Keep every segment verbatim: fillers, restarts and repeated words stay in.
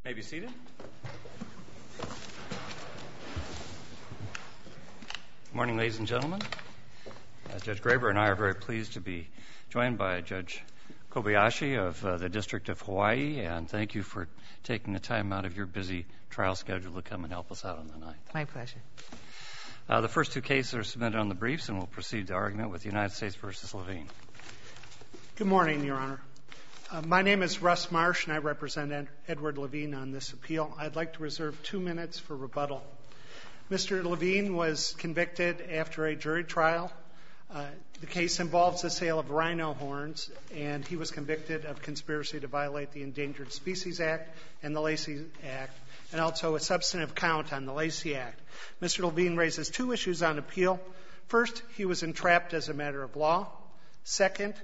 May be seated. Good morning, ladies and gentlemen. Uh, Judge Graber and I are very pleased to be joined by Judge Kobayashi of uh, the District of Hawaii, and thank you for taking the time out of your busy trial schedule to come and help us out on the night. My pleasure. Uh, the first two cases are submitted on the briefs, and we'll proceed to argument with United States v. Levine. Good morning, Your Honor. Uh, my name is Russ Marsh, and I represent Ed- Edward Levine on this appeal. I'd like to reserve two minutes for rebuttal. Mister Levine was convicted after a jury trial. Uh, the case involves the sale of rhino horns, and he was convicted of conspiracy to violate the Endangered Species Act and the Lacey Act, and also a substantive count on the Lacey Act. Mister Levine raises two issues on appeal. First, he was entrapped as a matter of law. Second,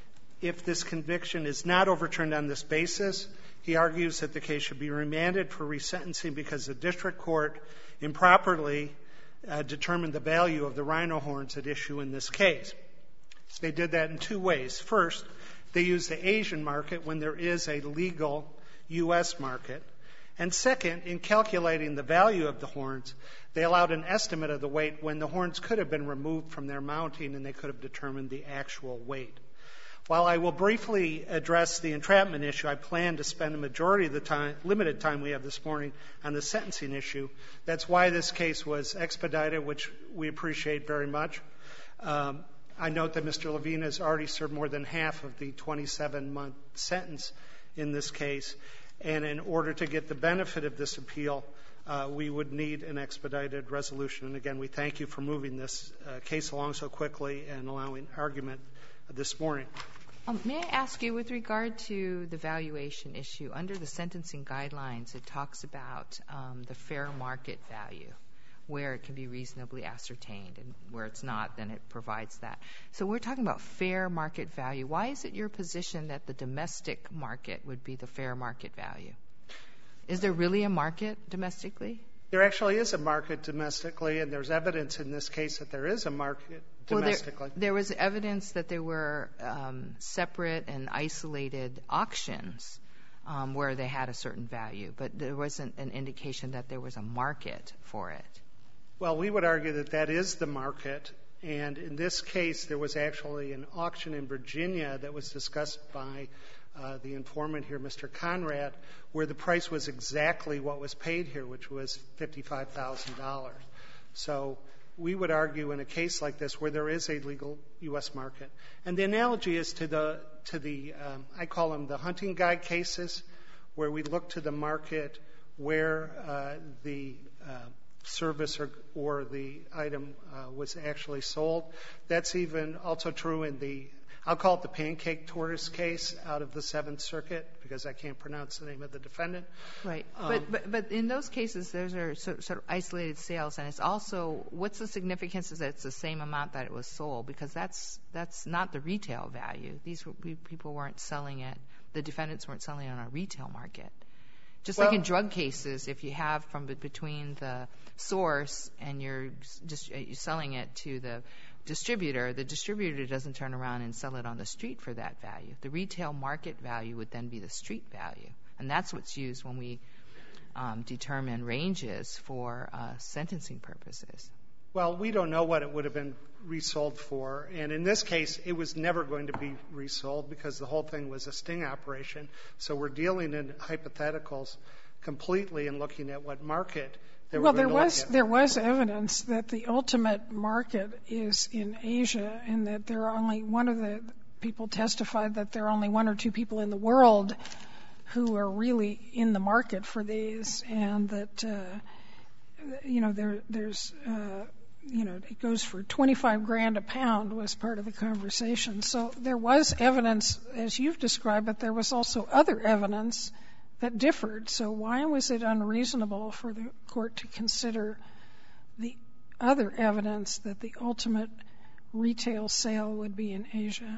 if this conviction is not overturned on this basis, he argues that the case should be remanded for resentencing because the district court improperly uh, determined the value of the rhino horns at issue in this case. They did that in two ways. First, they used the Asian market when there is a legal U S market. And second, in calculating the value of the horns, they allowed an estimate of the weight when the horns could have been removed from their mounting and they could have determined the actual weight. While I will briefly address the entrapment issue, I plan to spend a majority of the time, limited time we have this morning on the sentencing issue. That's why this case was expedited, which we appreciate very much. Um, I note that Mister Levine has already served more than half of the twenty-seven month sentence in this case, and in order to get the benefit of this appeal, uh, we would need an expedited resolution. And again, we thank you for moving this uh, case along so quickly and allowing argument this morning. Um, may I ask you, with regard to the valuation issue, under the sentencing guidelines, it talks about um, the fair market value, where it can be reasonably ascertained, and where it's not, then it provides that. So we're talking about fair market value. Why is it your position that the domestic market would be the fair market value? Is there really a market domestically? There actually is a market domestically, and there's evidence in this case that there is a market domestically. Well, there, there was evidence that there were um, separate and isolated auctions um, where they had a certain value, but there wasn't an indication that there was a market for it. Well, we would argue that that is the market, and in this case, there was actually an auction in Virginia that was discussed by uh, the informant here, Mister Conrad, where the price was exactly what was paid here, which was fifty-five thousand dollars. So we would argue in a case like this where there is a legal U S market. And the analogy is to the, to the um, I call them the hunting guide cases, where we look to the market where uh, the uh, service or, or the item uh, was actually sold. That's even also true in the, I'll call it the pancake tortoise case out of the Seventh Circuit, because I can't pronounce the name of the defendant. Right. Um, but, but but in those cases, those are sort, sort of isolated sales, and it's also, what's the significance is that it's the same amount that it was sold, because that's that's not the retail value. These were, people weren't selling it, the defendants weren't selling it on a retail market. Just well, like in drug cases, if you have from between the source and you're just you're selling it to the distributor, the distributor doesn't turn around and sell it on the street for that value. The retail market value would then be the street value. And that's what's used when we um, determine ranges for uh, sentencing purposes. Well, we don't know what it would have been resold for. And in this case, it was never going to be resold because the whole thing was a sting operation. So we're dealing in hypotheticals completely and looking at what market they were well, going there to was look at. there was evidence that the ultimate market is in Asia, and that there are only one of the people testified that there are only one or two people in the world who are really in the market for these, and that uh, you know there there's uh, you know it goes for twenty-five grand a pound was part of the conversation. So there was evidence, as you've described, but there was also other evidence that differed. So why was it unreasonable for the court to consider the other evidence that the ultimate retail sale would be in Asia?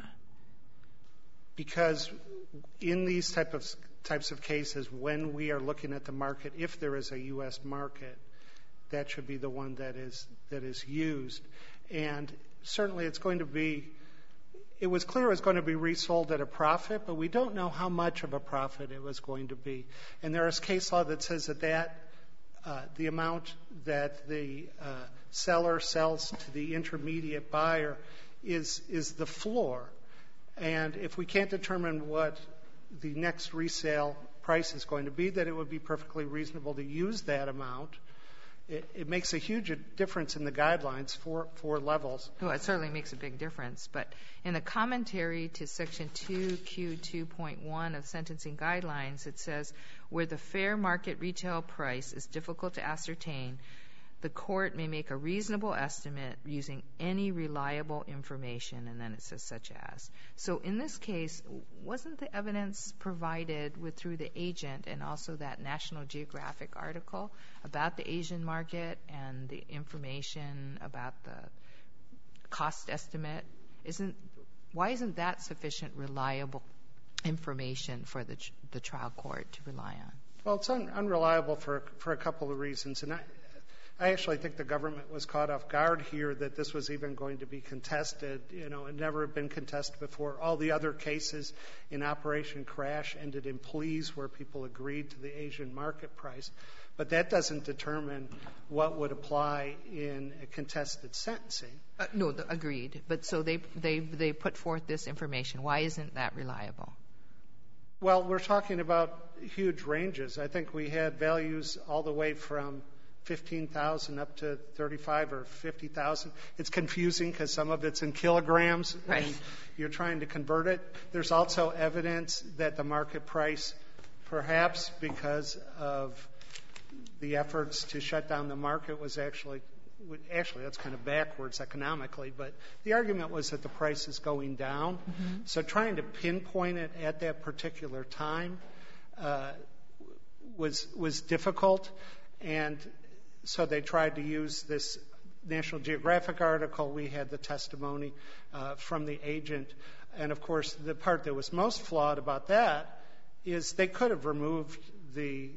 Because in these type of types of cases, when we are looking at the market, if there is a U S market, that should be the one that is that is used. And certainly it's going to be it was clear it was going to be resold at a profit, but we don't know how much of a profit it was going to be. And there is case law that says that, that uh, the amount that the uh, seller sells to the intermediate buyer is is the floor. And if we can't determine what the next resale price is going to be, that it would be perfectly reasonable to use that amount. It, it makes a huge difference in the guidelines for, for levels. Well, it certainly makes a big difference. But in the commentary to Section two Q two point one of sentencing guidelines, it says, where the fair market retail price is difficult to ascertain, the court may make a reasonable estimate using any reliable information, and then it says such as. So in this case, wasn't the evidence provided with through the agent and also that National Geographic article about the Asian market and the information about the cost estimate? Isn't why isn't that sufficient reliable information for the the trial court to rely on? Well, it's un- unreliable for for a couple of reasons, and I. I actually think the government was caught off guard here that this was even going to be contested. You know, it never had been contested before. All the other cases in Operation Crash ended in pleas where people agreed to the Asian market price. But that doesn't determine what would apply in a contested sentencing. Uh, no, the, agreed. But so they, they, they put forth this information. Why isn't that reliable? Well, we're talking about huge ranges. I think we had values all the way from fifteen thousand up to thirty-five or fifty thousand. It's confusing because some of it's in kilograms, right, and you're trying to convert it. There's also evidence that the market price, perhaps because of the efforts to shut down the market, was actually, actually that's kind of backwards economically, but the argument was that the price is going down. Mm-hmm. So trying to pinpoint it at that particular time uh, was was difficult, and so they tried to use this National Geographic article. We had the testimony uh, from the agent. And, of course, the part that was most flawed about that is they could have removed the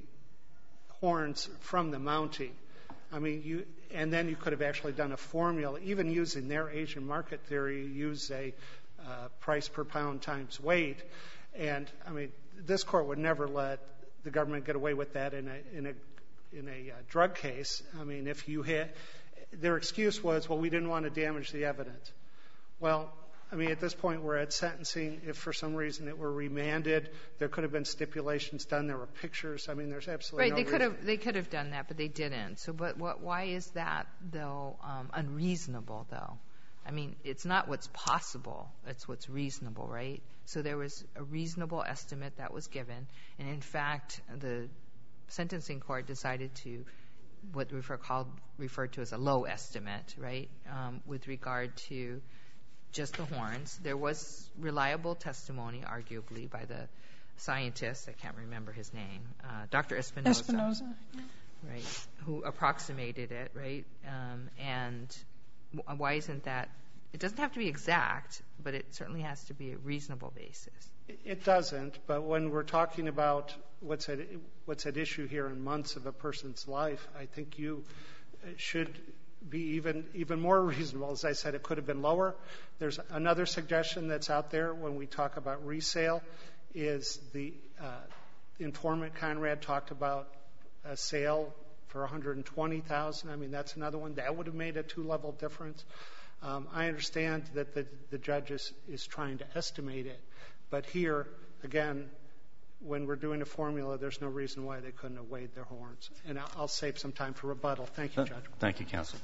horns from the mounting. I mean, you, and then you could have actually done a formula, even using their Asian market theory, use a uh, price per pound times weight. And, I mean, this court would never let the government get away with that in a, in a in a uh, drug case. I mean, if you had, their excuse was, well, we didn't want to damage the evidence. Well, I mean, at this point, we're at sentencing. If for some reason it were remanded, there could have been stipulations done. There were pictures. I mean, there's absolutely right. no They could reason. have they could have done that, but they didn't. So, but what? Why is that though um, unreasonable though? I mean, it's not what's possible; it's what's reasonable, right? So there was a reasonable estimate that was given, and in fact, the sentencing court decided to what we called referred to as a low estimate, right, um, with regard to just the horns. There was reliable testimony, arguably, by the scientist. I can't remember his name, uh, Doctor Espinosa, Espinosa, right, who approximated it, right, um, and w- why isn't that? It doesn't have to be exact, but it certainly has to be a reasonable basis. It doesn't, but when we're talking about what's at, what's at issue here in months of a person's life, I think you should be even even more reasonable. As I said, it could have been lower. There's another suggestion that's out there when we talk about resale is the uh, informant Conrad talked about a sale for one hundred twenty thousand dollars. I mean, that's another one. That would have made a two-level difference. Um, I understand that the, the judge is, is trying to estimate it, but here, again, when we're doing a formula, there's no reason why they couldn't have weighed their horns. And I'll, I'll save some time for rebuttal. Thank you, Judge. Thank you, counsel.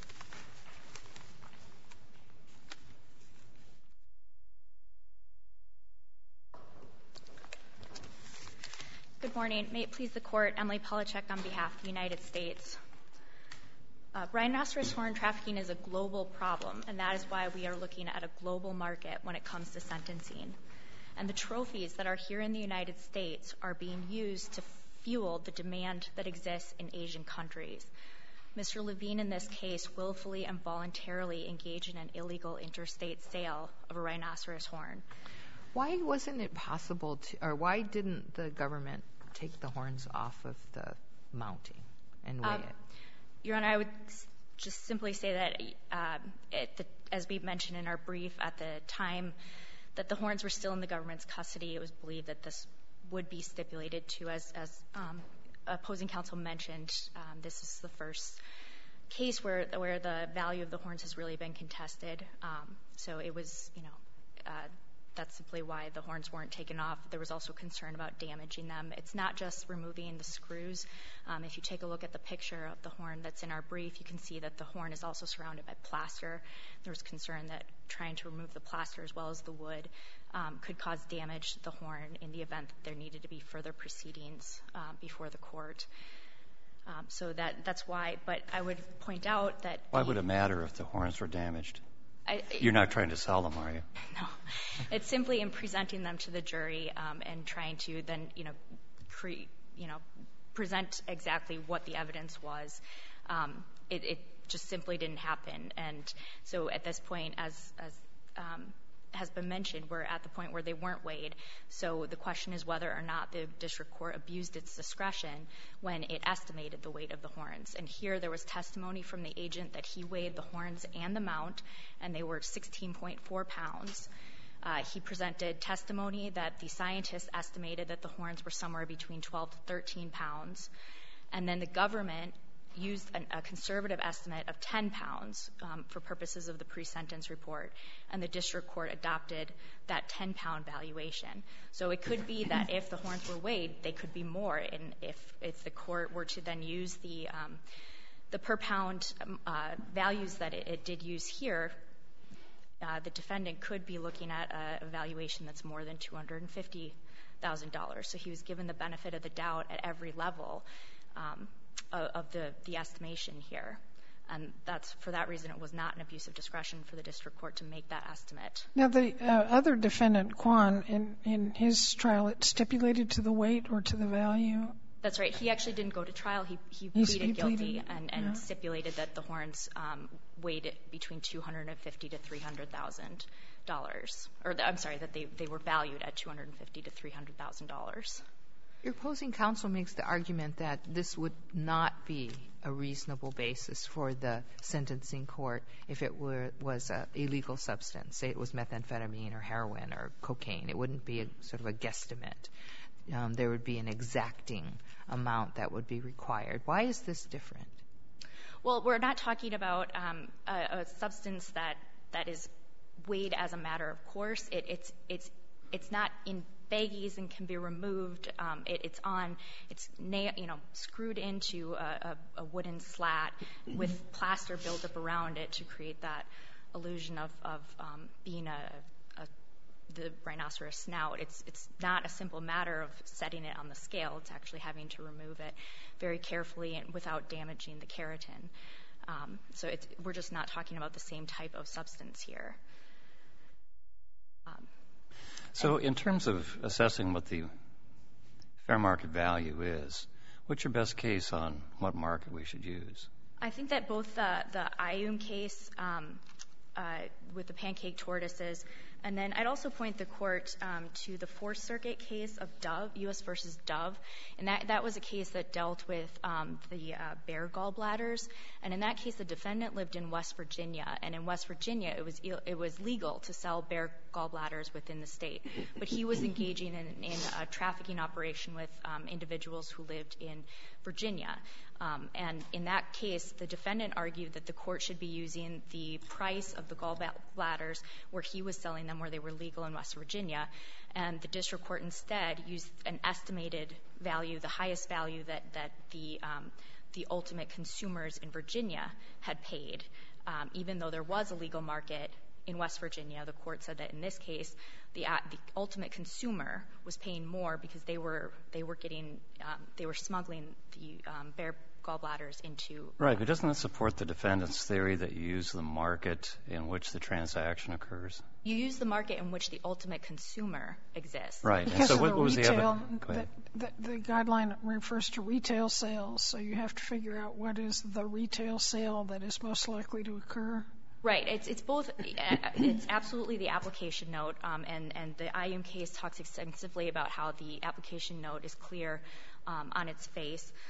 Good morning. May it please the Court, Emily Polachek on behalf of the United States. Uh, rhinoceros horn trafficking is a global problem, and that is why we are looking at a global market when it comes to sentencing. And the trophies that are here in the United States are being used to fuel the demand that exists in Asian countries. Mister Levine, in this case, willfully and voluntarily engaged in an illegal interstate sale of a rhinoceros horn. Why wasn't it possible to, or why didn't the government take the horns off of the mounting and weigh Um, it? Your Honor, I would just simply say that, uh, it, the, as we mentioned in our brief, at the time that the horns were still in the government's custody, it was believed that this would be stipulated to, as, as um, opposing counsel mentioned, um, this is the first case where where the value of the horns has really been contested. Um, so it was, you know, uh, that's simply why the horns weren't taken off. There was also concern about damaging them. It's not just removing the screws. Um, if you take a look at the picture of the horn that's in our brief, you can see that the horn is also surrounded by plaster. There was concern that trying to remove the plaster as well as the wood um, could cause damage to the horn in the event that there needed to be further proceedings um, before the court. Um, so that that's why, but I would point out that... Why would it matter if the horns were damaged? I, You're not trying to sell them, are you? No. It's simply in presenting them to the jury um, and trying to then, you know, cre- you know, present exactly what the evidence was. Um, it, it just simply didn't happen. And so at this point, as, as um, has been mentioned, we're at the point where they weren't weighed. So the question is whether or not the district court abused its discretion when it estimated the weight of the horns. And here there was testimony from the agent that he weighed the horns and the mount, and they were sixteen point four pounds. Uh, he presented testimony that the scientists estimated that the horns were somewhere between twelve to thirteen pounds. And then the government used an, a conservative estimate of ten pounds um, for purposes of the pre-sentence report, and the district court adopted that ten pound valuation. So it could be that if the horns were weighed, they could be more, and if, if the court were to then use the, um, the per pound um, uh, values that it, it did use here, uh, the defendant could be looking at a, a valuation that's more than two hundred fifty thousand dollars. So he was given the benefit of the doubt at every level um, of the, the estimation here. And that's, for that reason, it was not an abuse of discretion for the district court to make that estimate. Now, the uh, other defendant, Kwan, in, in his trial, it stipulated to the weight or to the value? That's right. He actually didn't go to trial. He, he He's, pleaded he guilty pleaded, and, and yeah. stipulated that the horns um, weighed between two hundred fifty thousand to three hundred thousand dollars. Or, the, I'm sorry, that they, they were valued at two hundred fifty thousand to three hundred thousand dollars. Your opposing counsel makes the argument that this would not be a reasonable basis for the sentencing court if it were was an illegal substance. Say it was methamphetamine or heroin or cocaine. It wouldn't be a, sort of a guesstimate. Um, there would be an exacting amount that would be required. Why is this different? Well, we're not talking about um, a, a substance that, that is weighed as a matter of course. It, it's, it's, it's not in baggies and can be removed. Um, it, it's on, it's na- you know, screwed into a, a, a wooden slat with plaster built up around it to create that illusion of, of um, being a, a the rhinoceros snout. It's it's not a simple matter of setting it on the scale. It's actually having to remove it very carefully and without damaging the keratin. Um, so it's, we're just not talking about the same type of substance here. Um, So in terms of assessing what the fair market value is, what's your best case on what market we should use? I think that both the, the Ayum case um, uh, with the pancake tortoises, and then I'd also point the court um, to the Fourth Circuit case of Dove, U S versus Dove, and that, that was a case that dealt with um, the uh, bear gallbladders, and in that case the defendant lived in West Virginia, and in West Virginia it was it was legal to sell bear gallbladders within the state, but he was engaging in, in a trafficking operation with um, individuals who lived in Virginia. Um, and in that case, the defendant argued that the court should be using the price of the gallbladders where he was selling them, where they were legal in West Virginia, and the district court instead used an estimated value, the highest value that, that the, um, the ultimate consumers in Virginia had paid. Um, even though there was a legal market in West Virginia, the court said that in this case, the, uh, the ultimate consumer was paying more because they were they were getting um, they were smuggling the um, bear gallbladders into. Right, but doesn't that support the defendant's theory that you use the market in which the transaction occurs? You use the market in which the ultimate consumer exists. Right. Because and so of what, the what was retail, the other? the, the, the guideline refers to retail sales, so you have to figure out what is the retail sale that is most likely to occur. Right. It's it's both. It's absolutely the application note, um, and and the Ayum case talks extensively about how the application note is clear um, on its face.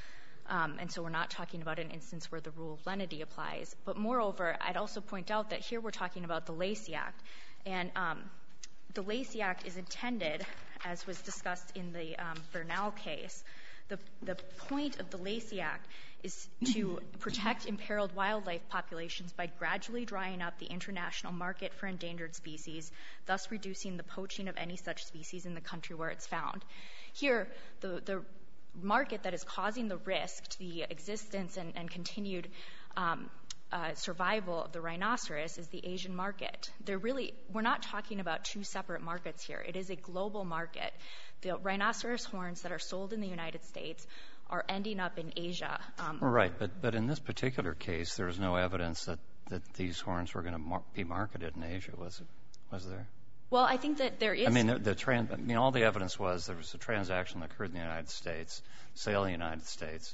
Um, and so we're not talking about an instance where the rule of lenity applies. But moreover, I'd also point out that here we're talking about the Lacey Act. And um, the Lacey Act is intended, as was discussed in the um, Bernal case, the, the point of the Lacey Act is to protect imperiled wildlife populations by gradually drying up the international market for endangered species, thus reducing the poaching of any such species in the country where it's found. Here, the, the market that is causing the risk to the existence and, and continued um, uh, survival of the rhinoceros is the Asian market. They're really, we're not talking about two separate markets here. It is a global market. The rhinoceros horns that are sold in the United States are ending up in Asia. Um, right, but but in this particular case, there was no evidence that, that these horns were going to mar- be marketed in Asia, was it? Was there? Well, I think that there is. I mean, the, the trans- I mean, all the evidence was there was a transaction that occurred in the United States, sale in the United States.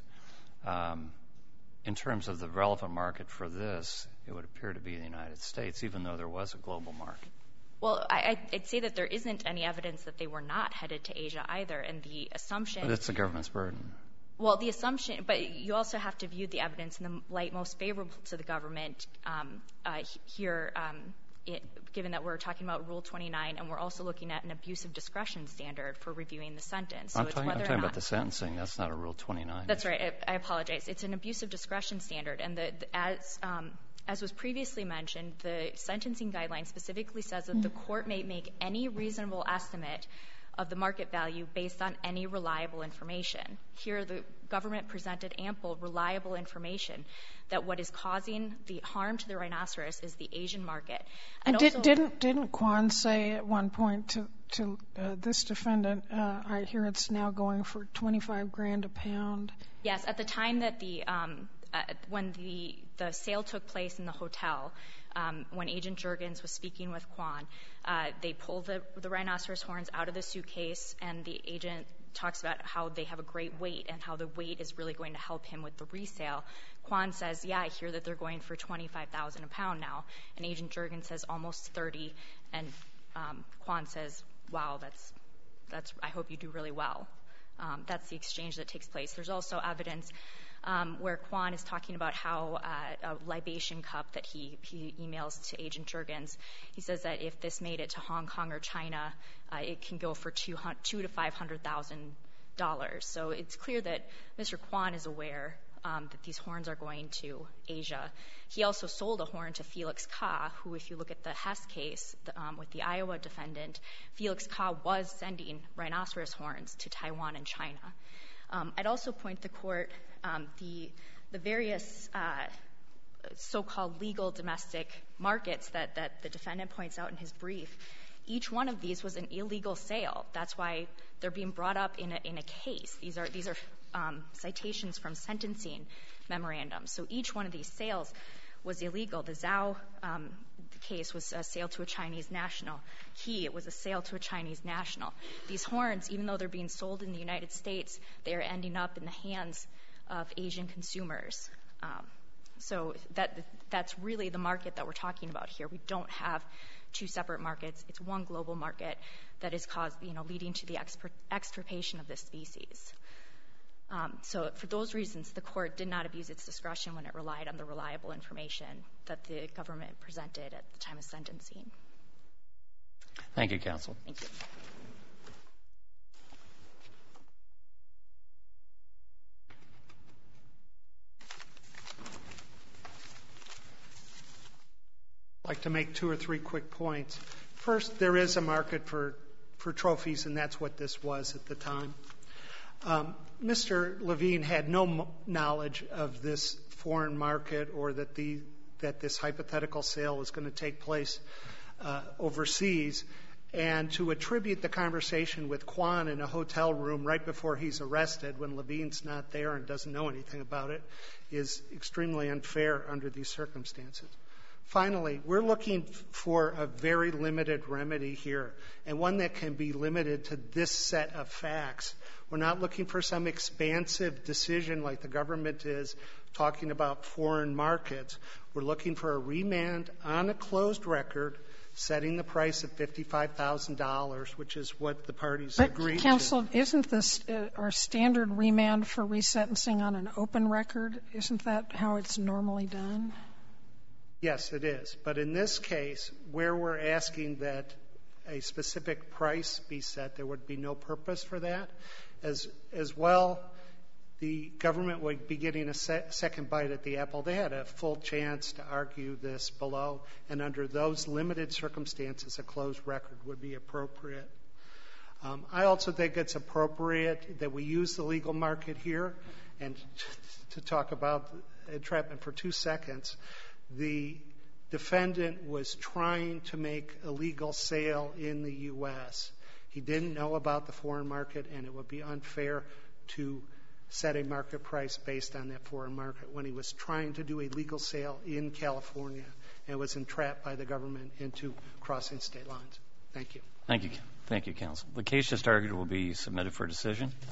Um, in terms of the relevant market for this, it would appear to be the United States, even though there was a global market. Well, I, I'd say that there isn't any evidence that they were not headed to Asia either, and the assumption. But it's the government's burden. Well, the assumption, but you also have to view the evidence in the light most favorable to the government um, uh, here, um, it, given that we're talking about Rule twenty-nine, and we're also looking at an abusive discretion standard for reviewing the sentence. So I'm it's talking, whether I'm or talking not, about the sentencing. That's not a Rule twenty-nine. That's right. I, I apologize. It's an abusive discretion standard, and the, the, as um, as was previously mentioned, the sentencing guideline specifically says that mm. the court may make any reasonable estimate of the market value based on any reliable information. Here, the government presented ample, reliable information that what is causing the harm to the rhinoceros is the Asian market. And, and did, didn't didn't Kwan say at one point to to uh, this defendant, uh, I hear it's now going for twenty-five grand a pound? Yes, at the time that the um, uh, when the the sale took place in the hotel. Um, when Agent Juergens was speaking with Kwan, uh, they pulled the, the rhinoceros horns out of the suitcase, and the agent talks about how they have a great weight and how the weight is really going to help him with the resale. Kwan says, yeah, I hear that they're going for twenty-five thousand dollars a pound now. And Agent Juergens says almost thirty, and um, Kwan says, wow, that's, that's, I hope you do really well. Um, that's the exchange that takes place. There's also evidence Um, where Kwan is talking about how uh, a libation cup that he, he emails to Agent Juergens, he says that if this made it to Hong Kong or China, uh, it can go for two, two to five hundred thousand dollars. So it's clear that Mister Kwan is aware um, that these horns are going to Asia. He also sold a horn to Felix Ka, who, if you look at the Hess case the, um, with the Iowa defendant, Felix Ka was sending rhinoceros horns to Taiwan and China. Um, I'd also point the court um, the the various uh, so-called legal domestic markets that, that the defendant points out in his brief. Each one of these was an illegal sale. That's why they're being brought up in a, in a case. These are these are um, citations from sentencing memorandums. So each one of these sales was illegal. The Zhao um, case was a sale to a Chinese national. He, it was a sale to a Chinese national. These horns, even though they're being sold in the United States, they are ending up in the hands of Asian consumers. Um, so that that's really the market that we're talking about here. We don't have two separate markets. It's one global market that is caused, you know, leading to the extirpation of this species. Um, so for those reasons, the court did not abuse its discretion when it relied on the reliable information that the government presented at the time of sentencing. Thank you, counsel. Thank you. I'd like to make two or three quick points. First, there is a market for, for trophies, and that's what this was at the time. Um, Mister Levine had no m- knowledge of this foreign market or that the that this hypothetical sale was going to take place uh, overseas. And to attribute the conversation with Kwan in a hotel room right before he's arrested when Levine's not there and doesn't know anything about it is extremely unfair under these circumstances. Finally, we're looking for a very limited remedy here, and one that can be limited to this set of facts. We're not looking for some expansive decision like the government is talking about foreign markets. We're looking for a remand on a closed record setting the price at fifty-five thousand dollars, which is what the parties But agreed counsel, to. isn't this uh, our standard remand for resentencing on an open record? Isn't that how it's normally done? Yes, it is. But in this case, where we're asking that a specific price be set, there would be no purpose for that. As, as well, the government would be getting a se- second bite at the apple. They had a full chance to argue this below, and under those limited circumstances, a closed record would be appropriate. Um, I also think it's appropriate that we use the legal market here. And to talk about entrapment for two seconds, the defendant was trying to make a legal sale in the U S. He didn't know about the foreign market, and it would be unfair to set a market price based on that foreign market when he was trying to do a legal sale in California and was entrapped by the government into crossing state lines. Thank you. Thank you. Thank you, counsel. The case just argued will be submitted for decision.